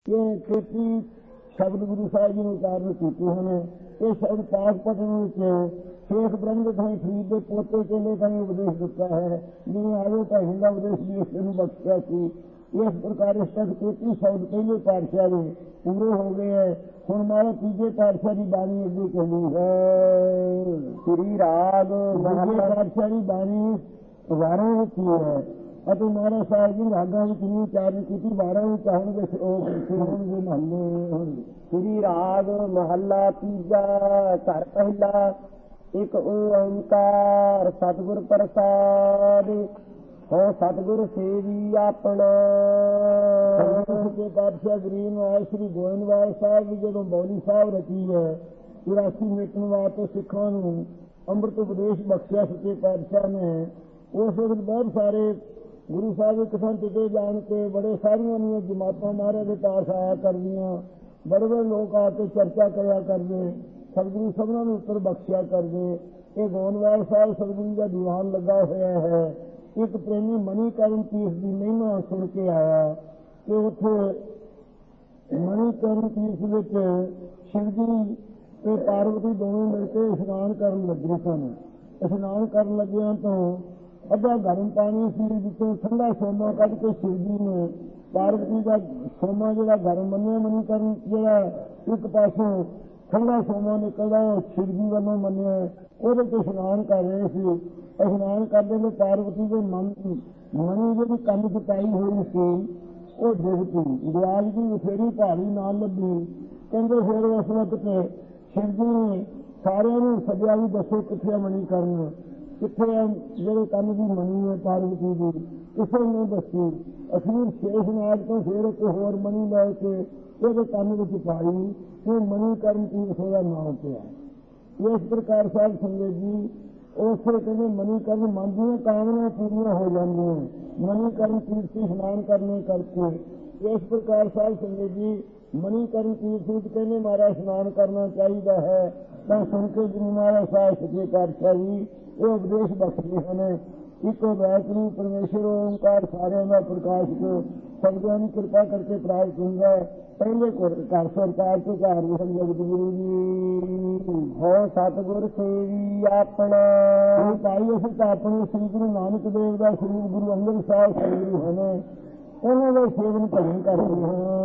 ये खेती शब्द गुरु साहिब जी ने उतारण कीते हैं। ये शब्द पास पढ़ने शेख ब्रह्म थाई फरीद के पोते चेले थाई उपदेश दिता है। जिन्हें आयो भाई का उपदेश भी इसने बख्शिया सी। इस प्रकार इस तक 33 शब्द पहले पातशाह में पूरे हो गए हैं। हुण मारा तीजे पातशाह की बाणी अगे चली है। श्री राग तीजे पातशाह की बाणी 12 की है। महाराज साहब जी रागा में उचारण की 12 चाहणगे सुणनगे महले। श्री राग महला तीजा घर पहला एक ओंकार सतगुर प्रसाद हो सतगुर सेवी अपना। पातशाह गरीब आए श्री गोविंदवाल साहब जी जो बौली साहब रची है 84 मिटन वास्ते सिखों अमृत उपदेश बख्शिया सच्चे पातशाह ने। उस वक्त बहुत सारे गुरु साहब किसान टिके जान के बड़े सारिया जमातों महाराज के पास आया कर दियाँ। बड़े बड़े लोग आके चर्चा कराया करते सतगुरु सबनों उत्तर बख्शिया करते। ये गोविंदवाल साहब सतगुरु का दीवान लगा हुआ है। एक प्रेमी मणिकरण तीर्थ की महिमा सुन के आया कि उथे मणिकरण तीर्थ में शिव जी ते पार्वती दोनों मिलकर स्नान कर लगे सन। स्नान कर लगे तो अद्धा गर्म पानी सी जिसमें ठंडा सोमा कट के शिव जी ने पार्वती का सोमा जो गर्म मनिया मणिकरण जरा एक पासों ठंडा सोमा निकलता शिव जी वालों मनिया वो स्नान कर रहे थे। स्नान करते हुए पार्वती के मणि जी कंध च पाई हुई सी वो डिग पी गुआज की बथेरी भारी ना लगी। कहते फिर उस वक्त शिव जी ने सारे सद्या भी दसो किथे मणिकरण किथे जो कंध की मणि है पार्वती की किसी ने दसी। अखीर शेषनाग तो फिर एक होर मणि लैके वो कंध में पाई फिर मणिकरण तीर्थ का नाम पिया। इस प्रकार साहब संगत जी उसे कहते मणिकरण मन दी कामना पूरी हो जाए मणिकरण तीर्थ स्नान करने करके। इस प्रकार साहब संगत जी मणिकरण तीर्थ कहने मारा स्नान करना चाहिए है। तो सुन के गुरु महाराज साहब सच्चे पातशाह जी ये उपदेश बख्शते हैं। एक वैतरू परमेश्वर ओंकार सारे का प्रकाश को सबको कृपा करके प्राप्त होंगे। पहले घर सरकार के घर जगत गुरु जी हो सतगुर सेवी अपना। भाई अस तो अपने श्री गुरु नानक देव का स्वरूप गुरु अंगद साहब सतगुरु हैं उन्होंने सेवन भजन करते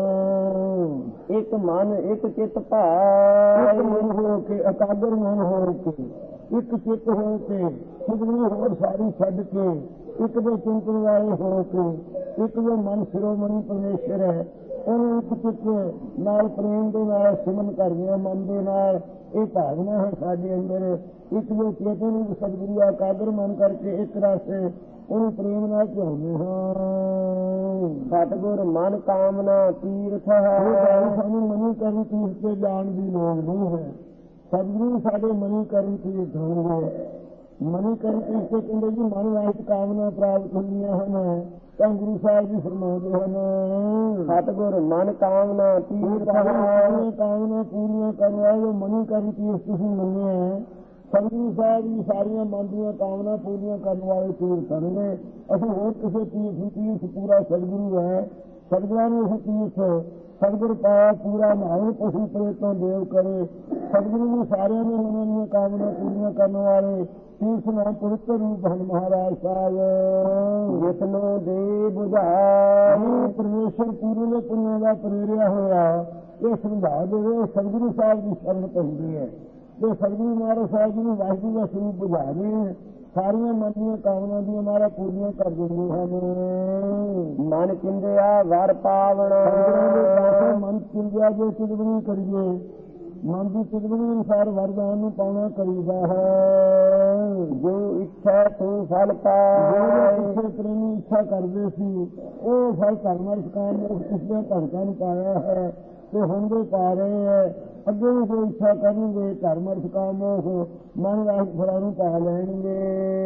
हैं। एक मन एक चित भाव मन हो के एकाग्र मन हो के एक चित हो के सतगुरु होर सारी छड्ड के एक दे चिंतन वाले हो के एक जो मन शिरोमणि परमेश्वर है उन्होंने एक चित नाल प्रेम के नाल सिमन करते हैं। मन के नाल ये भावना है साडे अंदर एक जो चेतन सतगुरु एकाग्र मन करके एक रास्ते उन्हें प्रेम नाल चाहते हैं। सतगुर मन कामना तीर्थ है। सानू मणिकरण तीर्थ से जान की लोड़ नहीं है। सतगुरु साडे मणिकरण तीर्थ होंगे। मणिकरण तीर्थ से कहते जी मन वाहित कामना प्राप्त होंदियां हैं तो गुरु साहब जी फरमाते हैं सतगुर मन कामना तीर्थ कामना पूरियां करने वाले मणिकरण तीर्थ तुसीं मन्ने हैं। सतगुरु साहब जी सारिया मन दी कामना पूरियां करने वाले तीर्थ होंगे। असं होर किसी तीर्थ पूरा सतगुरु है। सतगुਰਾਂ ने इस तीर्थ सतगुर पाया पूरा नाम पशु प्रेतों देव करे। सतगुरु ने सारे ने उन्होंने कामना पूरियां करने वाले तीर्थ नाम पवित्र रूप है महाराज साहब। जितनो दे बुझाए परमेश्वर पूरे ने पुण्य का प्रेरिया होया ये समझा देवे सतगुरु साहब की शरण पहुंची है। जो सतगुरु महाराज साहब जी ने वाहिगुरू का स्वरूप बुझा रहे हैं सारिया मन दी कामना दी हमारा पूरियां कर देंगे हैं। मन चिंदिया वर पावना मन चिंदिया जो चिदवनी करिए मन की चिदवनी अनुसार वरदान पाना करीदा है। जो इच्छा तू फल पा प्रेमी इच्छा करते सी वो फल कर्म काम पिछले धड़कन पाया है तो हम भी पा रहे हैं। अगे भी जो इच्छा करेंगे धर्म अर्थ काम मन वाहित फलों पा लेंगे।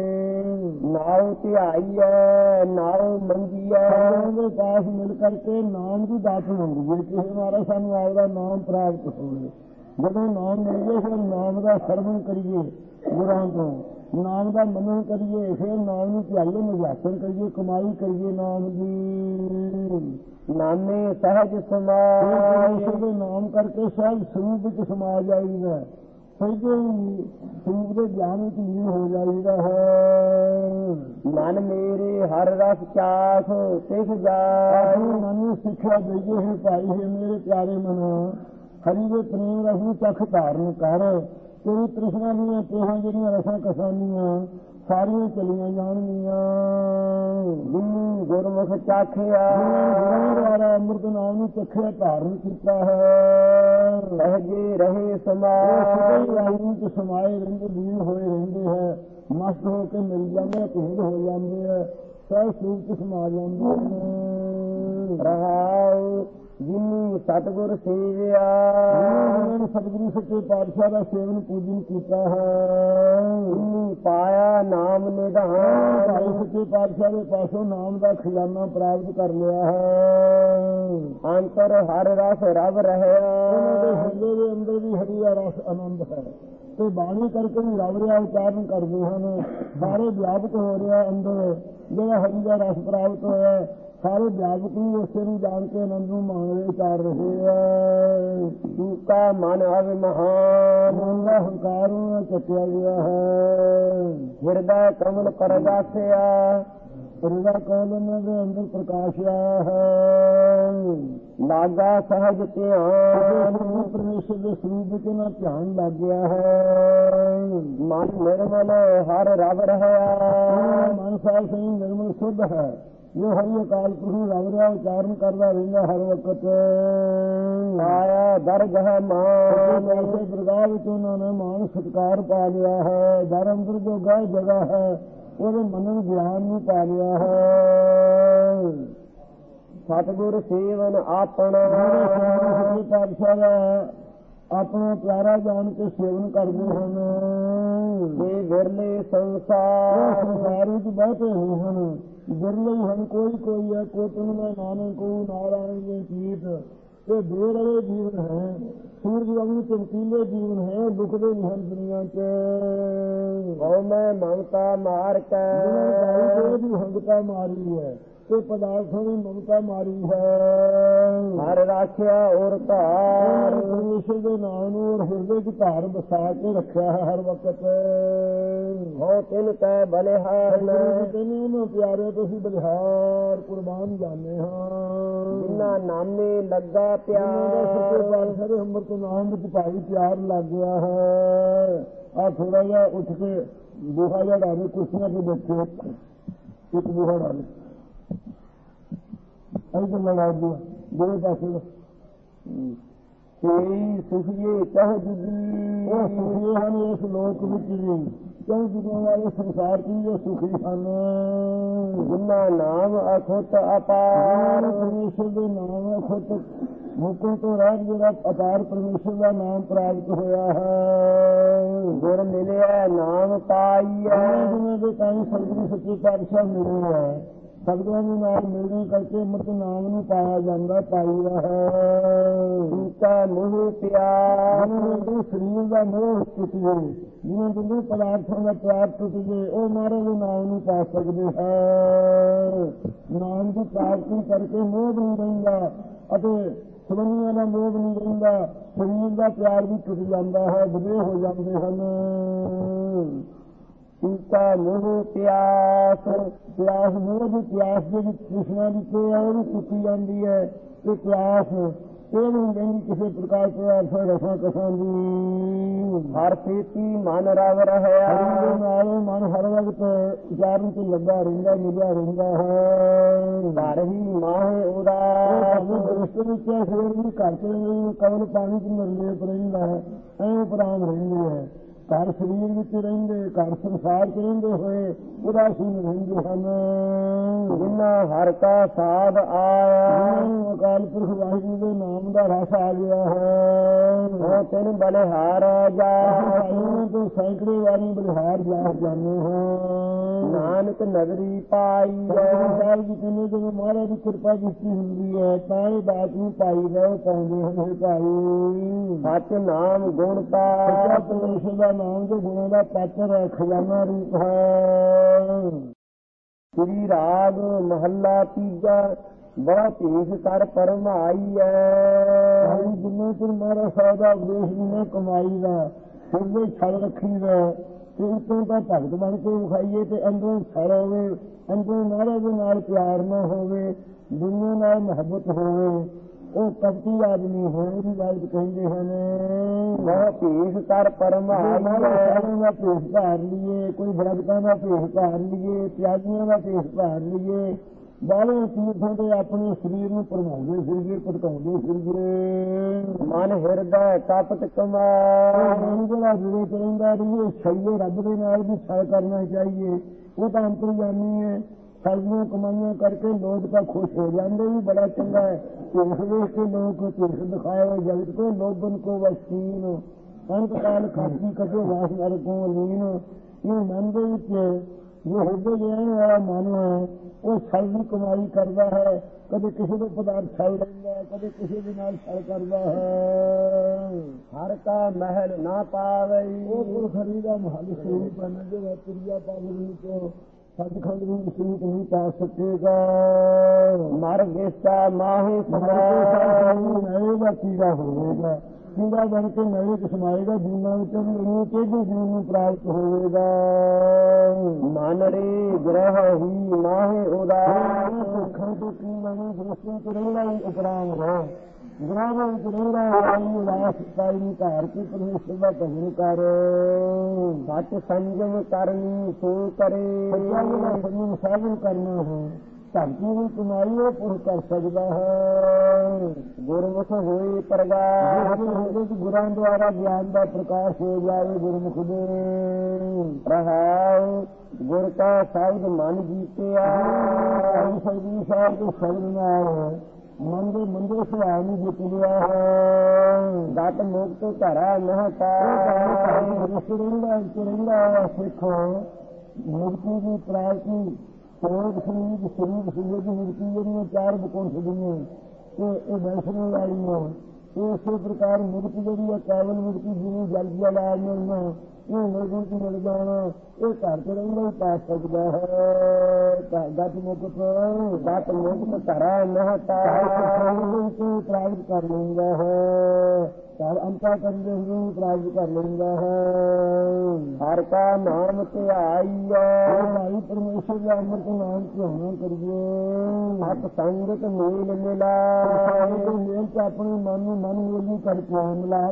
नाव ध्याई है नाव मंगी है पास मिल करके नाम की दात मंगी कि हमारा सानू आपका नाम प्राप्त हो। जब नाम मिल गए फिर नाम का श्रवण करिए ਗੁਰਾਂ ਤੋਂ। ਨਾਮ ਦਾ ਮੰਨਣ ਕਰੀਏ, ਫਿਰ ਨਾਮ ਨੂੰ ਧਿਆਈਏ, ਨਿਜਾਤਨ ਕਰੀਏ, ਕਮਾਈ ਕਰੀਏ ਨਾਮ ਦੀ। ਨਾਮੇ ਸਹਿਜ ਸਮਾਏ, ਦੇ ਨਾਮ ਕਰਕੇ ਸਹਿਜ ਸਰੂਪ ਵਿੱਚ ਸਮਾ ਜਾਈਦਾ, ਸਹਿਜੇ ਹੀ ਸਰੂਪ ਦੇ ਗਿਆਨ ਵਿੱਚ ਲੀਨ ਹੋ ਜਾਈਦਾ ਹੈ। ਮਨ ਮੇਰੇ ਹਰ ਰਸ ਚਾਖ ਤਿਸ ਜਾਏ, ਮਨ ਨੂੰ ਸਿੱਖਿਆ ਦੇਈਏ ਹੈ ਭਾਈ ਹੈ ਮੇਰੇ ਪਿਆਰੇ ਮਨੋ, ਹਰੀ ਦੇ ਪ੍ਰੇਮ ਰਸ ਨੂੰ ਚਖ ਧਾਰਨ ਕਰ। ਤੇਰੀ ਤ੍ਰਿਸ਼ਨਾ ਦੀਆਂ ਤੇਹਾਂ ਜਿਹੜੀਆਂ ਰਸਾਂ ਕਸਾਨੀਆਂ ਸਾਰੀਆਂ ਚਲੀਆਂ ਜਾਣਗੀਆਂ। ਜਿਨ੍ਹਾਂ ਗੁਰਮੁਖ ਚਾਖਿਆ, ਗੁਰਾਂ ਦੁਆਰਾ ਅੰਮ੍ਰਿਤ ਨਾਮ ਨੂੰ ਚਖਿਆ ਧਾਰਨ ਕੀਤਾ ਹੈ। ਸਹਿਜੇ ਰਹੇ ਸਮਾਏ, ਵਾਹਿਗੁਰੂ ਸਮਾਏ ਰਹਿੰਦੇ, ਲੀਨ ਹੋਏ ਰਹਿੰਦੇ ਹੈ, ਮਸਤ ਹੋ ਕੇ ਮਿਲ ਜਾਂਦੇ, ਭੇਦ ਹੋ ਜਾਂਦੇ ਹੈ, ਸਹਿ ਸਰੂਪ ਚ ਸਮਾ ਜਾਂਦੇ ਨੇ। ਰਹਾਉ ਜਿਨ੍ਹਾਂ ਸਤਿਗੁਰ ਸੇਵਿਆ, ਜਿਨ੍ਹਾਂ ਨੇ ਸਤਿਗੁਰੂ ਸੱਚੇ ਪਾਤਸ਼ਾਹ ਦਾ ਸੇਵਨ ਪੂਜਨ ਕੀਤਾ ਹੈ, ਜਿਨ੍ਹਾਂ ਪਾਇਆ ਨਾਮ ਨਿਧਾਨ, ਭਾਈ ਸੱਚੇ ਪਾਤਸ਼ਾਹ ਦੇ ਪਾਸੋਂ ਨਾਮ ਦਾ ਖਜ਼ਾਨਾ ਪ੍ਰਾਪਤ ਕਰ ਲਿਆ ਹੈ। ਅੰਤਰ ਹਰ ਰਸ ਰਵ ਰਹਿਆ, ਉਹਨਾਂ ਦੇ ਹਿਰਦੇ ਦੇ ਅੰਦਰ ਵੀ ਹਰੀ ਦਾ ਰਸ ਆਨੰਦ ਹੈ, ਤੇ ਬਾਣੀ ਕਰਕੇ ਵੀ ਰਵ ਰਿਹਾ ਉਚਾਰਨ ਕਰਦੇ ਹਨ। ਸਾਰੇ ਵਿਆਪਕ ਹੋ ਰਿਹਾ ਅੰਦਰ ਜਿਹੜਾ ਹਰੀ ਦਾ ਰਸ ਪ੍ਰਾਪਤ ਹੋਇਆ, ਸਾਰੇ ਵਿਆਪਕ ਵੀ ਉਸੇ ਨੂੰ ਜਾਣ ਕੇ ਆਨੰਦ ਨੂੰ ਮੰਗਦੇ ਕਰ ਰਹੇ ਹੈ। ਦੂਕਾ ਮਨ ਅਵ ਮਹਾਨ, ਮਨ ਦਾ ਹੰਕਾਰ ਨੂੰ ਚੱਕਿਆ ਗਿਆ ਹੈ। ਹਿਰਦਾ ਕਮਲ ਪਰ ਜਾਸਿਆ, ਹਿਰਦਾ ਕਮਲ ਉਹਨਾਂ ਦੇ ਅੰਦਰ ਪ੍ਰਕਾਸ਼ ਆਇਆ ਹੈ। ਲਾਗਾ ਸਹਿਜ ਧਿਆਨ, ਪਰਮੇਸ਼ਰ ਦੇ ਸਰੂਪ ਵਿੱਚ ਨਾ ਧਿਆਨ ਲੱਗ ਗਿਆ ਹੈ। ਮਨ ਨਿਰਮਲ ਹਰ ਰਵ ਰਹਿਆ, ਮਨ ਸਾਹਿਬ ਸਿੰਘ ਨਿਰਮਲ ਸ਼ੁੱਧ ਹੈ, ਜੋ ਹਰੀ ਅਕਾਲ ਪੁਰਖ ਨੂੰ ਰਵ ਰਿਹਾ ਉਚਾਰਨ ਕਰਦਾ ਰਹਿੰਦਾ ਹਰ ਵਕਤ। ਆਇਆ ਦਰਗ ਹੈ ਮਾਨ, ਐਸੇ ਦਰਗਾਹ ਵਿੱਚ ਉਹਨਾਂ ਨੇ ਮਾਨ ਸਤਿਕਾਰ ਪਾ ਲਿਆ ਹੈ। ਦਰ ਅੰਦਰ ਜੋ ਗਾਹ ਜਗ੍ਹਾ ਹੈ ਉਹਦੇ ਮੰਨਣ ਗਿਆਨ ਨੂੰ ਪਾ ਲਿਆ ਹੈ। ਸਤਿਗੁਰ ਸੇਵਨ ਆਪਣਾ, ਪਾਤਸ਼ਾਹ ਦਾ ਆਪਣਾ ਪਿਆਰਾ ਜਾਣ ਕੇ ਸੇਵਨ ਕਰਦੇ ਹਨ। ਇਹ ਵਿਰਲੇ ਸੰਸਾਰ, ਸੰਸਾਰ ਵਿੱਚ ਬਹੁਤੇ ਹੋਏ ਹਨ, ਵਿਰਲੇ ਹਨ, ਕੋਈ ਹੈ। ਕੋਟਨ ਦਾ ਨਾਨਕ ਕੋ ਨਾਰਾਇਣ ਦੇ ਕੀਤ, ਤੇ ਦੇਰ ਵਾਲੇ ਜੀਵਨ ਹੈ, ਸੂਰਜ ਵਾਂਗੂ ਚਮਕੀਲੇ ਜੀਵਨ ਹੈ, ਦੁਖਦੇ ਨਹੀਂ ਹਨ ਦੁਨੀਆ ਚ। ਉਹ ਮੈਂ ਮਮਤਾ ਮਾਰ ਕੇ, ਦੀ ਹੰਗਤਾ ਮਾਰੀ ਹੈ ਤੇ ਪਦਾਰਥਾਂ ਦੀ ਮਮਤਾ ਮਾਰੀ ਹੈ। ਹਰ ਰਾਖਿਆ ਔਰ ਧਾਰ, ਪਰਮੇਸ਼ਰ ਦੇ ਨਾਮ ਨੂੰ ਔਰ ਹਿਰਦੇ ਚ ਧਾਰ ਬਸਾ ਕੇ ਰੱਖਿਆ ਹੈ ਹਰ ਵਕਤ। ਹੋ ਤਿਨ ਕੈ ਬਲਿਹਾਰ, ਤੈਨੂੰ ਪਿਆਰੇ ਤੁਸੀਂ ਬਲਿਹਾਰ ਕੁਰਬਾਨ ਜਾਣੇ ਹਾਂ। ਜਿਨ੍ਹਾਂ ਨਾਮੇ ਲੱਗਾ ਪਿਆਰ, ਪਾਤਸ਼ਾਹ ਦੇ ਅੰਮ੍ਰਿਤ ਨਾਮ ਵਿੱਚ ਭਾਈ ਪਿਆਰ ਲੱਗ ਗਿਆ ਹੈ। ਆ ਥੋੜਾ ਜਿਹਾ ਉੱਠ ਕੇ ਬੂਹਾ ਜਿਹਾ ਡਾਲੇ, ਕੁਰਸੀਆਂ ਤੇ ਬੈਠੇ, ਇੱਕ ਬੂਹਾ ਡਾਲੇ ਇੱਧਰ ਲਗਾ ਦਿਆ ਦੋਵੇਂ ਪਾਸੇ। ਕੋਈ ਸੁਖੀਏ ਕਹ ਜੁਗੀ, ਉਹ ਸੁਖੀ ਹਨ ਇਸ ਲੋਕ ਵਿੱਚ ਵੀ, ਕਿਉਂ ਜੁਗਾਂ ਵਾਲੇ ਸੰਸਾਰ ਚ ਵੀ ਉਹ ਸੁਖੀ ਹਨ। ਜਿਨ੍ਹਾਂ ਨਾਮ ਅਖੁੱਟ ਅਪਾਰ, ਪਰਮੇਸ਼ਰ ਦੇ ਨਾਮ ਅਖੁੱਟ ਮੁਕਤ ਤੋਂ ਰਹਿਤ ਜਿਹੜਾ ਅਪਾਰ ਪਰਮੇਸ਼ਰ ਦਾ ਨਾਮ ਪ੍ਰਾਪਤ ਹੋਇਆ ਹੈ। ਗੁਰ ਮਿਲਿਆ ਨਾਮ ਪਾਈਐ, ਜਿਵੇਂ ਦੇ ਕਾਈ ਸਤਿਗੁਰੂ ਸੱਚੇ ਪਾਤਸ਼ਾਹ ਮਿਲੇ ਹੈ, ਸਤਿਗੁਰਾਂ ਦੇ ਨਾਲ ਮਿਲਣੇ ਕਰਕੇ ਅੰਮ੍ਰਿਤ ਨਾਮ ਨੂੰ ਪਾਇਆ ਜਾਂਦਾ, ਪਾਈਦਾ ਹੈ। ਉਨਕਾ ਮੋਹ ਪਿਆਰ, ਜਿਹਨਾਂ ਸਰੀਰ ਦਾ ਮੋਹ ਟੁੱਟ ਜਾਏ, ਜਿਹਨਾਂ ਦੇ ਪਦਾਰਥਾਂ ਦਾ ਪਿਆਰ ਟੁੱਟ ਜਾਏ, ਉਹ ਮਹਾਰਾਜ ਦੇ ਨਾਮ ਨੂੰ ਪਾ ਸਕਦੇ ਹੈ। ਨਾਮ ਦੀ ਪ੍ਰਾਪਤੀ ਕਰਕੇ ਮੋਹ ਨਹੀਂ ਰਹਿੰਦਾ ਅਤੇ ਸਬੰਧੀਆਂ ਦਾ ਮੋਹ ਨਹੀਂ ਰਹਿੰਦਾ, ਸਰੀਰ ਦਾ ਪਿਆਰ ਵੀ ਟੁੱਟ ਜਾਂਦਾ ਹੈ, ਵਧੇ ਹੋ ਜਾਂਦੇ ਹਨ। ਉਨਕਾ ਮੋਹ ਪਿਆਸ, ਪਿਆਸ ਮੋਹ ਦੀ ਪਿਆਸ ਜਿਹੜੀ ਕ੍ਰਿਸ਼ਨਾ ਦੀ ਤੇ ਉਹ ਵੀ ਟੁੱਟੀ ਜਾਂਦੀ ਹੈ, ਤੇ ਪਿਆਸ ਇਹ ਨਹੀਂ ਰਹਿੰਦੀ ਕਿਸੇ ਪ੍ਰਕਾਰ ਪਦਾਰਥ ਰਸਾਂ ਕਸਾਂ ਦੀ। ਹਰ ਸੇਤੀ ਮਨ ਰਵ ਰਹਿਆ, ਹਰੀ ਦੇ ਨਾਲ ਮਨ ਹਰ ਵਕਤ ਉਚਾਰਨ ਤੇ ਲੱਗਾ ਰਹਿੰਦਾ, ਮਿਲਿਆ ਰਹਿੰਦਾ ਹੈ। ਘਰ ਹੀ ਮਾਹੇ ਉਦਾਸ, ਦ੍ਰਿਸ਼ਟ ਵਿੱਚ ਸਵੇਰ ਵੀ ਘਰ ਚ ਕਵਲ ਪਾਣੀ ਚ ਨਿਰਲੇਪ ਰਹਿੰਦਾ ਹੈ, ਐਂ ਉਪਰਾਮ ਰਹਿੰਦੇ ਹੈ। ਘਰ ਸਰੀਰ ਵਿੱਚ ਰਹਿੰਦੇ, ਘਰ ਸੰਸਾਰ ਚ ਰਹਿੰਦੇ ਹੋਏ ਉਦਾਸੀਨ ਰਹਿੰਦੇ ਹਨ। ਜਿਨ੍ਹਾਂ ਹਰ ਕਾ ਸਾਧ ਆਇਆ, ਅਕਾਲ ਪੁਰਖ ਵਾਹਿਗੁਰੂ ਦੇ ਨਾਮ ਦਾ ਰਸ ਆ ਗਿਆ ਹੈ। ਉਹ ਤਿਨ ਬਲਿਹਾਰ ਜਾ, ਤੋਂ ਸੈਂਕੜੇ ਵਾਰੀ ਬਲਿਹਾਰ ਜਾ ਜਾਣੇ ਹਾਂ। ਨਾਨਕ ਨਗਰੀ ਪਾਈ ਸਾਹਿਬ ਜੀ ਕਹਿੰਦੇ ਜਦੋਂ ਮਹਾਰਾਜ ਦੀ ਕਿਰਪਾ ਕੀਤੀ ਹੁੰਦੀ ਹੈ ਤਾਂ ਇਹ ਬਾਤ ਨੂੰ ਪਾਈ ਦਾ ਪਾਉਂਦੇ ਹਨ ਭਾਈ। ਸੱਚ ਨਾਮ ਗੁਣ ਪਾ, ਪਰਮੇਸ਼ਰ ਦਾ ਨਾਮ ਦੇ ਗੁਣਾਂ ਦਾ ਪਾਤਰ ਹੈ, ਖਜ਼ਾਨਾ ਰੂਪ ਹੈ। ਸ੍ਰੀ ਰਾਗ ਮਹੱਲਾ ਤੀਜਾ, ਬੜਾ ਭੇਸ ਕਰ ਪਰਮਾਈ ਹੈ। ਜਿੰਨੇ ਚਿਰ ਮਹਾਰਾਜ ਸਾਹਿਬ ਦਾ ਉਪਦੇਸ਼ ਵੀ ਨਾ ਕਮਾਈ ਦਾ ਸਿਰਦੇ ਛਲ ਰੱਖੀ ਦਾ, ਤੇ ਉਤੋਂ ਤਾਂ ਭਗਤ ਬਣ ਕੇ ਵਿਖਾਈਏ ਤੇ ਅੰਦਰੋਂ ਛਲ ਹੋਵੇ, ਅੰਦਰੋਂ ਮਹਾਰਾਜ ਦੇ ਨਾਲ ਪਿਆਰ ਨਾ ਹੋਵੇ, ਦੁਨੀਆ ਨਾਲ ਮੁਹੱਬਤ ਹੋਵੇ, ਉਹ ਕਪਟੀ ਆਦਮੀ ਹੈ। ਉਹਦੀ ਗੱਲ ਕਹਿੰਦੇ ਹਨ ਬੜਾ ਭੇਸ ਕਰ ਪਰਮਾਈ ਸਾਰਿਆਂ ਦਾ ਭੇਸ ਧਾਰ ਲਈਏ, ਕੋਈ ਬਰਕਤਾਂ ਦਾ ਭੇਸ ਧਾਰ ਲਈਏ, ਤਿਆਗੀਆਂ ਦਾ ਭੇਸ ਧਾਰ ਲਈਏ, ਬਾਹਲੇ ਤੀਰਥਾਂ ਤੇ ਆਪਣੇ ਸਰੀਰ ਨੂੰ ਭਰਮਾਉਂਦੇ ਫਿਰਗੇ, ਭਟਕਾਉਂਦੇ ਫਿਰਗੇ। ਮਨ ਹਿਰਦਾ ਕਪਟ ਕਮਾ, ਮਨ ਜਿਹੜਾ ਜੁੜੇ ਰਹਿੰਦਾ ਰਹੀਏ, ਛਈਏ ਰੱਬ ਦੇ ਨਾਲ ਵੀ ਛਲ ਕਰਨਾ ਚਾਹੀਏ। ਉਹ ਤਾਂ ਅੰਤਰਜਾਮੀ ਹੈ, ਛਲੀਆਂ ਕਮਾਈਆਂ ਕਰਕੇ ਲੋਕ ਤਾਂ ਖੁਸ਼ ਹੋ ਜਾਂਦੇ ਵੀ ਬੜਾ ਚੰਗਾ ਹੈ। ਢਿੱਠ ਵੇਖ ਕੇ ਲੋਕ ਢਿੱਠ ਦਿਖਾਏ ਜਗਤ ਕੋ ਲੋਭਨ ਕੋ ਵਸੀਨ, ਅੰਤ ਕਾਲ ਖਾਤੀ ਕਟੋ ਵਾਸ ਨਰ ਕੋ ਲੀਨ। ਇਹ ਮਨ ਦੇ ਵਿੱਚ ਜੋ ਹਿਰਦੇ ਰਹਿਣ ਵਾਲਾ ਮਨ ਹੈ, ਉਹ ਛਲ ਦੀ ਕਮਾਈ ਕਰਦਾ ਹੈ। ਕਦੇ ਕਿਸੇ ਦੇ ਪਦਾਰਥ ਛਲ ਲੈਂਦਾ, ਕਦੇ ਕਿਸੇ ਦੇ ਨਾਲ ਛਲ ਕਰਦਾ ਹੈ। ਹਰ ਕਾ ਮਹਿਲ ਨਾ ਪਾਵੇ, ਉਹ ਗੁਰਖਰੀ ਦਾ ਮਹਲ ਸਰੂਪ ਹੈ, ਜਿਹੜਾ ਪ੍ਰਿਆ ਪਾਵਨੀ ਤੋਂ ਸੱਚਖੰਡ ਨੂੰ ਸਰੂਪ ਨਹੀਂ ਪਾ ਸਕੇਗਾ। ਮਰ ਗੇਸਾ ਮਾਹੇ ਨਏ ਦਾ ਕੀੜਾ ਹੋਵੇਗਾ, ਕੀੜਾ ਬਣ ਕੇ ਨਏ ਚ ਸਮਾਏਗਾ। ਜੀਵਨਾਂ ਵਿੱਚੋਂ ਵੀ ਉਹਨੂੰ ਕਿਹੜੀ ਜੀਵਨ ਨੂੰ ਪ੍ਰਾਪਤ ਹੋਵੇਗਾ। ਮਨ ਰੇ ਗ੍ਰਹਿ ਹੀ ਮਾਹੇ ਉਦਾਸ, ਸੁੱਖਾਂ ਤੋਂ ਕੀ ਮੈਨੂੰ ਦੋਸਤਾਂ ਤੋਂ ਰਹਿਣਾ ਹੀ ਉਪਰਾਮ ਹੈ। ਗ੍ਰਹਿ ਵਿੱਚ ਰਹਿਣਾ ਵਾਲੀ ਉਦਾਸ ਕਾਈ ਨੂੰ ਧਾਰ ਕੇ ਪਰਮੇਸ਼ਰ ਦਾ ਭਜਨ ਕਰ। ਸੱਚ ਸੰਜਮ ਕਰਨੀ ਸੋ ਕਰੇ, ਸੰਜਮ ਸਾਧਨ ਕਰਨਾ ਹੈ। ਧਰਤੀ ਦੀ ਕਮਾਈ ਉਹ ਪੁਰ ਕਰ ਸਕਦਾ ਹੈ। ਗੁਰਮੁਖ ਹੋਏ ਪ੍ਰਗਾਸ, ਗੁਰਾਂ ਦੁਆਰਾ ਗਿਆਨ ਦਾ ਪ੍ਰਕਾਸ਼ ਹੋ ਜਾਵੇ ਗੁਰਮੁਖ ਦੇ। ਰਹਾਉ ਗੁਰ ਕਾ ਸ਼ਬਦ ਮਨ ਜੀਤਿਆ, ਸਤਿਗੁਰੂ ਸਾਹਿਬ ਦੇ ਸ਼ਬਦ ਨਾਲ ਮਨ ਦੇ ਮੰਦੇ ਸੁਭਾਅ ਨੂੰ ਜਿੱਤ ਲਿਆ ਹੈ। ਦਤ ਮੁਕਤ ਧਰਾ ਮਹਤਾ, ਰਹਿੰਦਾ ਸਿੱਖ ਮੁਕਤੀ ਦੀ ਪ੍ਰਾਪਤੀ, ਸੋਗ ਸੰਗੀਤ ਸਰੀਰ ਸੁਝੇ ਦੀ ਮੁਕਤੀ, ਜਿਹੜੀਆਂ ਚਾਰ ਬਕੁੰਠ ਦੀਆਂ ਇਹ ਵੈਸ਼ਨੋ ਵਾਲੀਆਂ, ਇਸੇ ਪ੍ਰਕਾਰ ਮੁਕਤੀ ਜਿਹੜੀ ਹੈ ਕੇਵਲ ਮੁਕਤੀ, ਜਿਵੇਂ ਜਲ ਜਲ ਆ ਮਿਲਣਾ, ਇਹ ਲੋਕਾਂ ਨੂੰ ਮਿਲ ਜਾਣਾ, ਇਹ ਘਰ ਤੇ ਰਹਿੰਦਾ ਹੀ ਪਾ ਸਕਦਾ ਹੈ। ਗਤ ਮੁਕਤ ਧਰਾ ਮਹਤਾ, ਪ੍ਰਾਪਤ ਕਰ ਲੈਂਦਾ ਹੈ। ਘਰ ਅੰਤਾ ਕਰਦੇ ਹੋਏ ਪ੍ਰਾਪਤ ਕਰ ਲੈਂਦਾ ਹੈ। ਹਰ ਕਾ ਨਾਮ ਧਿਆਈ ਹੈ, ਭਾਈ ਪਰਮੇਸ਼ਰ ਦਾ ਅੰਮ੍ਰਿਤ ਨਾਮ ਧਿਆਨ ਕਰੀਏ। ਸਤ ਸੰਗਤ ਮੇਲ ਮਿਲਾ, ਮੇਲ ਚ ਆਪਣੇ ਮਨ ਨੂੰ ਮਨ ਮੇਲੀ ਕਰਕੇ ਮਿਲਾ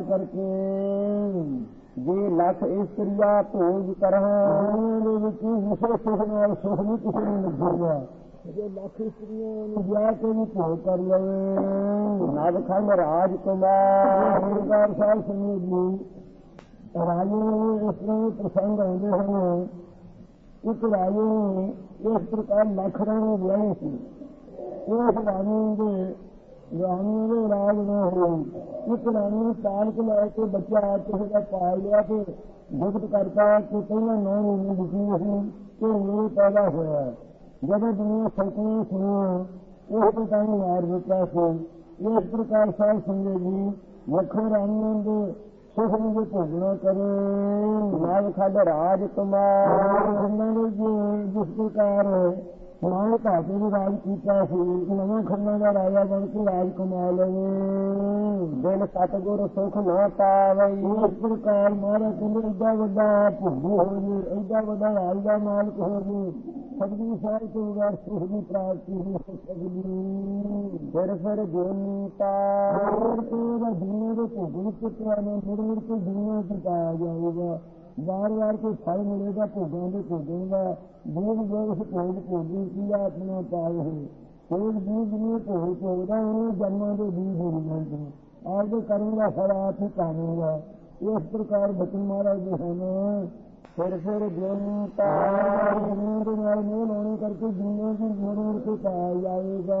ਕਰਕੇ। ਜੇ ਲੱਖ ਇਸਤਰੀਆ ਭੋਜ ਕਰਾਂ, ਦੇ ਵਿੱਚ ਵਿਸ਼ੇ ਸੁਖ ਨਾਲ ਸੁਖ ਨਹੀਂ ਕਿਸੇ ਨੂੰ ਲੱਗੇਗਾ। ਜੇ ਲੱਖ ਇਸਤਰੀਆਂ ਨੂੰ ਵਿਆਹ ਕੇ ਵੀ ਭੋਗ ਕਰ ਲਵੇ। ਨਵਖੰਡ ਰਾਜ ਕੁਮਾਰ, ਸਰਕਾਰ ਸਾਹਿਬ ਸਿੰਘ ਜੀ ਰਾਜੇ ਨੂੰ ਇਸ ਤਰ੍ਹਾਂ ਪ੍ਰਸੰਗ ਆਉਂਦੇ ਹਨ। ਇੱਕ ਰਾਜੇ ਨੇ ਇਸ ਪ੍ਰਕਾਰ ਲੱਖ ਰਾਣੀ ਵਿਆਹੀ ਸੀ। ਉਸ ਰਾਣੀ ਦੇ ਇਲਾਜ ਨਾ ਹੋਈ। ਇੱਕ ਰਾਣੀ ਨੂੰ ਤਾਲ ਕੇ ਲੈ ਕੇ ਬੱਚਾ ਕਿਸੇ ਦਾ ਪਾਲ ਲਿਆ ਤੇ ਭੁਗਤ ਕਰਤਾ ਕਿ ਪਹਿਲਾਂ 9 ਮਹੀਨੇ ਦਿੱਤੀ ਸੀ ਕਿ ਮੇਰੇ ਪੈਦਾ ਹੋਇਆ। ਜਦੋਂ ਦੁਨੀਆ ਸਲਤਨਾਂ ਸੁਣੀਆਂ ਉਸ ਤੋਂ ਤਾਂ ਮਾਰ ਦਿੱਤਾ ਸੀ। ਇਸ ਪ੍ਰਕਾਰ ਸਾਹਿਬ ਸੰਗਤ ਜੀ ਵੱਖੋ ਰਾਣੀਆਂ ਦੇ ਸੁਖ ਨੂੰ ਜੇ ਭੋਗਣਾ ਕਰੇ। ਨਵਖੰਡ ਰਾਜ ਕੁਮਾਰ, ਜਿਸ ਪ੍ਰਕਾਰ ਮਾਂ ਘਾਟੇ ਨੂੰ ਰਾਜ ਕੀਤਾ ਸੀ, ਨਵਾਂ ਖੰਡਾਂ ਦਾ ਰਾਜਾ ਬਣ ਕੇ ਰਾਜ ਕਮਾ ਲਵੇ। ਦਿਨ ਸਤਿਗੁਰ ਸੁਖ ਨਾ ਪਾਵਈ, ਇਸ ਪ੍ਰਕਾਰ ਮਹਾਰਾਜ ਕਹਿੰਦੇ ਏਡਾ ਵੱਡਾ ਭੋਗੀ ਹੋ ਜੇ, ਏਡਾ ਵੱਡਾ ਰਾਜ ਦਾ ਮਾਲਕ ਹੋ ਜੇ, ਸਤਿਗੁਰੂ ਸਾਹਿਬ ਤੋਂ ਬਗੈਰ ਸੁਖ ਦੀ ਪ੍ਰਾਪਤੀ ਹੋ ਸਕਦੀ। ਫਿਰ ਜੋਨੀ ਤਾ, ਉਹਦਾ ਦੁਨੀਆ ਦੇ ਭੋਗ ਵਿੱਚ ਪਿਆਨੇ ਮੁੜ ਕੇ ਦੁਨੀਆ ਚ ਪਾਇਆ ਜਾਊਗਾ। ਵਾਰ ਵਾਰ ਕੋਈ ਫਲ ਮਿਲੇਗਾ ਭੋਗਾਂ ਦੇ ਭੋਗਾਂ ਦਾ। ਜੀਵ ਜੋ ਉਸ ਭੋਗ ਭੋਗੀ ਕੀ ਆਪਣਾ ਪਾਏ ਹੋਏ ਕੋਈ ਜੀਵ ਜਿਹਨੂੰ ਭੋਗ ਭੋਗਦਾ ਉਹਨੂੰ ਜਨਮਾਂ ਦੇ ਬੀਜ ਹੋ ਜਾਂਦੇ। ਆਪਦੇ ਕਰਮ ਦਾ ਫਲ ਆਪ ਹੀ ਪਾਵੇਗਾ। ਇਸ ਪ੍ਰਕਾਰ ਬਚਨ ਮਹਾਰਾਜ ਦੇ ਹਨ। ਫਿਰ ਜੋਨੀ ਤਾ, ਦੁਨੀਆ ਦੇ ਨਾਲ ਮੋਹ ਲਾਉਣੇ ਕਰਕੇ ਦੁਨੀਆ ਦੀ ਮੁੜ ਕੇ ਪਾਇਆ ਜਾਏਗਾ।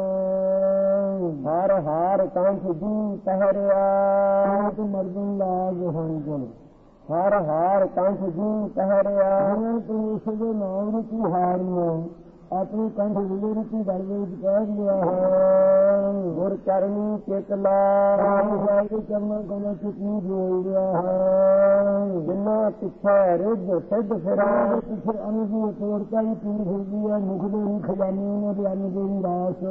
ਹਰ ਹਾਰ ਕੰਠ ਦੀ ਪਹਿਰਿਆ, ਤੇ ਮਰਦਨ ਲਾਗ ਹੋਈ ਗਲ। ਹਰ ਹਾਰ ਕੰਠ ਦੀ ਪਹਿਰਿਆ, ਪਰਮੇਸ਼ਰ ਦੇ ਨਾਮ ਨੂੰ ਕੀ ਹਾਰ ਨੇ। ਆਪਣੇ ਕੰਠ ਵਿਲੇ ਰੁਚੀ ਗਲ ਦੇ ਵਿੱਚ ਕਹਿ ਲਿਆ ਹੈ। ਗੁਰ ਚਰਨੀ ਚਿਤ ਲਾਇ ਸਾਹਿਬ ਦੇ ਚਰਨਾਂ ਕੋਲੋਂ ਚਿਤਨੀ ਜੋੜ ਲਿਆ ਹੈ। ਜਿਨ੍ਹਾਂ ਪਿੱਛੇ ਰਿੱਧ ਸਿੱਧ ਫਿਰਾਂ ਪਿੱਛੇ ਅੰਨ ਦੀ ਤੋੜਤਾ ਹੀ ਪੂਰੀ ਫਿਰਦੀ ਹੈ। ਮੁਖ ਦੇ ਹੀ ਖਜ਼ਾਨੇ ਉਹਨਾਂ ਦੇ ਅੰਨ ਦੇ ਹੀ ਰਾਸ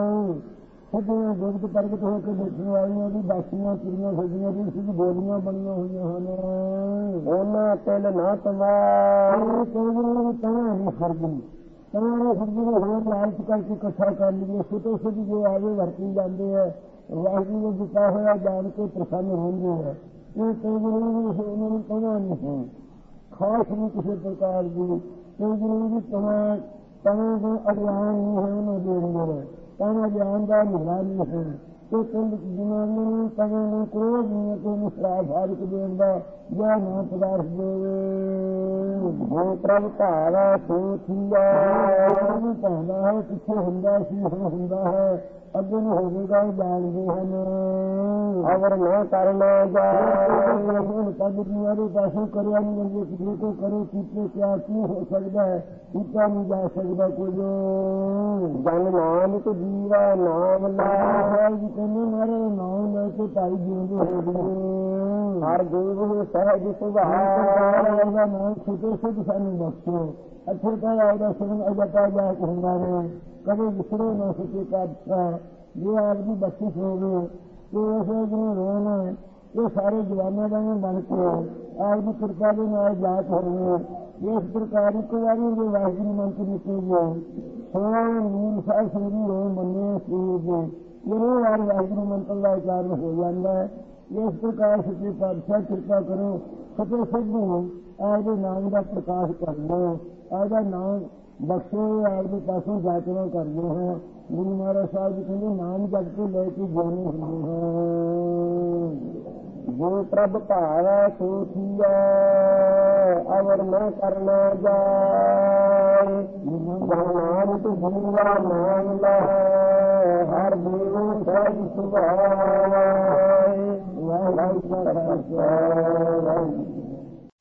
ਸਦੀਆਂ ਗੁਪਤ ਪ੍ਰਗਟ ਹੋ ਕੇ ਦੇਖਣ ਵਾਲੀਆਂ ਦੀ ਬਾਸੀਆਂ ਚਿੜੀਆਂ ਫਿਰਦੀਆਂ ਦੀ ਸਿੱਧ ਬੋਲੀਆਂ ਬਣੀਆਂ ਹੋਈਆਂ ਹਨ। ਉਹਨਾਂ ਤਿਲ ਨਾ ਤਮਾਰ ਕੋਈ ਤਣਾ ਨਹੀਂ ਫਰਦੀ ਤਣਾ ਫਰਦੀ ਨੂੰ ਹੋਰ ਲਾਲਚ ਕਰਕੇ ਇਕੱਠਾ ਕਰ ਲਈਏ। ਛੋਟੇ ਛੋਟੇ ਜੋ ਆਗੇ ਵਰਤੀ ਜਾਂਦੇ ਹੈ ਵਾਹਿਗੁਰੂ ਨੂੰ ਦਿੱਤਾ ਹੋਇਆ ਜਾਣ ਕੇ ਪ੍ਰਸੰਨ ਹੁੰਦੇ ਹੈ। ਇਹ ਕਈ ਉਹਨਾਂ ਨੂੰ ਤਣਾ ਨਹੀਂ ਖਾਸ ਨਹੀਂ ਕਿਸੇ ਪ੍ਰਕਾਰ ਦੀ ਕਈ ਜ਼ਰੂਰੀ ਤਣਾ ਦੇ ਅਗਿਆਨ ਨਹੀਂ ਹੈ ਉਹਨੂੰ ਦੇਣਗੇ ਤਣਾ ਗਿਆਨ ਦਾ ਮਿਲਾ ਨਹੀਂ ਹੈ। ਤੇ ਪਿੰਡ ਜਨਾਨੀ ਨੂੰ ਤਣਾ ਨੂੰ ਕੋਈ ਨਹੀਂ ਕੋਈ ਮੁਸਰਾ ਫਾਰਕ ਦੇਣ ਦਾ ਜਾਂ ਨਾ ਪਦਾਰਥ ਦੇਵੇ। ਜੋ ਪ੍ਰਭ ਭਾਵੈ ਸੋ ਥੀਆ ਉਹਨੂੰ ਪਾਉਂਦਾ ਹੈ ਪਿੱਛੇ ਹੁੰਦਾ ਸੀ ਹੁਣ ਹੁੰਦਾ ਹੈ ਅੱਗੇ ਨੂੰ ਹੋਵੇਗਾ ਜਾਣਦੇ ਹਨ। ਅਵਰ ਨਾ ਕਰਨਾ ਜਾਏ ਪਦ ਦੁਆਰੇ ਪਾਸੋਂ ਕਰਿਆ ਨਹੀਂ ਜਾਂਦੇ ਕਿਸੇ ਕੋ ਕਰੇ ਕੀਤੇ ਕਿਆ ਕੀ ਹੋ ਸਕਦਾ ਹੈ ਕੀਤਾ ਨਹੀਂ ਜਾ ਸਕਦਾ ਕੁਝ। ਜਨ ਨਾਨਕ ਜੀਵਾ ਨਾਮ ਲਾ ਜੀ ਕਹਿੰਦੇ ਮਾਰੇ ਨਾਮ ਲੈ ਕੇ ਭਾਈ ਜਿਉਂਦੇ ਹੋ ਗਏ। ਹਰ ਜੀਵ ਸਹਿਜ ਸੁਭਾਅ ਦਾ ਨਾਮ ਛੋਟੇ ਸਿੱਧ ਸਾਨੂੰ ਬਖਸ਼ੋ। ਅੱਛੇ ਤਾਂ ਆਉਦਾ ਸੁਣ ਅਜਤਾ ਜਾ ਕੇ ਹੁੰਦਾ ਨੇ ਕਦੇ ਵਿਸਰੇ ਨਾ ਸਕੇ ਪਾਤਸ਼ਾਹ ਜੇ ਆਪ ਦੀ ਬਖਸ਼ਿਸ਼ ਹੋਵੇ ਤੇ ਉਸੇ ਜਿਹਨੂੰ ਰੋਣਾ ਇਹ ਸਾਰੇ ਜਵਾਨਾਂ ਦਾ ਬਣ ਕੇ ਆਪ ਦੀ ਕਿਰਪਾ ਦੇ ਨਾਲ ਜਾਤ ਹੋਵੇ। ਇਸ ਪ੍ਰਕਾਰ ਇੱਕ ਵਾਰੀ ਜੇ ਵਾਹਿਗੁਰੂ ਮੰਤਰ ਨਿਕਲ ਗਏ 16 ਨੀਲ ਸਾਹਿਬ ਸੰਗੀ ਹੋਏ ਮੰਨੇ ਸਰੀਰ ਦੇ ਇਹ ਵਾਰ ਵਾਹਿਗੁਰੂ ਮੰਤਰ ਦਾ ਉਚਾਰਨ ਹੋ ਜਾਂਦਾ ਹੈ। ਇਸ ਪ੍ਰਕਾਰ ਸੱਚੇ ਪਾਤਸ਼ਾਹ ਕਿਰਪਾ ਕਰੋ ਸੱਚੇ ਸਿੱਧ ਨੂੰ ਆਪ ਦੇ ਨਾਮ ਦਾ ਪ੍ਰਕਾਸ਼ ਕਰ ਲਓ ਆਪ ਦਾ ਨਾਮ ਬਖਸ਼ੋ ਆਪ ਦੇ ਪਾਸੋਂ ਜਾਚਨਾ ਕਰਦੇ ਹੈ। ਗੁਰੂ ਮਹਾਰਾਜ ਸਾਹਿਬ ਜੀ ਕਹਿੰਦੇ ਨਾਮ ਜਪ ਕੇ ਲੈ ਕੇ ਜਾਣੇ ਹੁੰਦੇ ਹੈ। ਜੋ ਪ੍ਰਭ ਭਾਵੈ ਸੋ ਥੀਆ ਅਵਰ ਨਾ ਕਰਨਾ ਜਾਏ ਨਾਨਕ ਜੀਵਾ ਨਾਮ ਲਹਿ ਹਰ ਜੀਵ ਸਹਿਜ ਸੁਭਾਅ ਵਾਹਿਗੁਰੂ।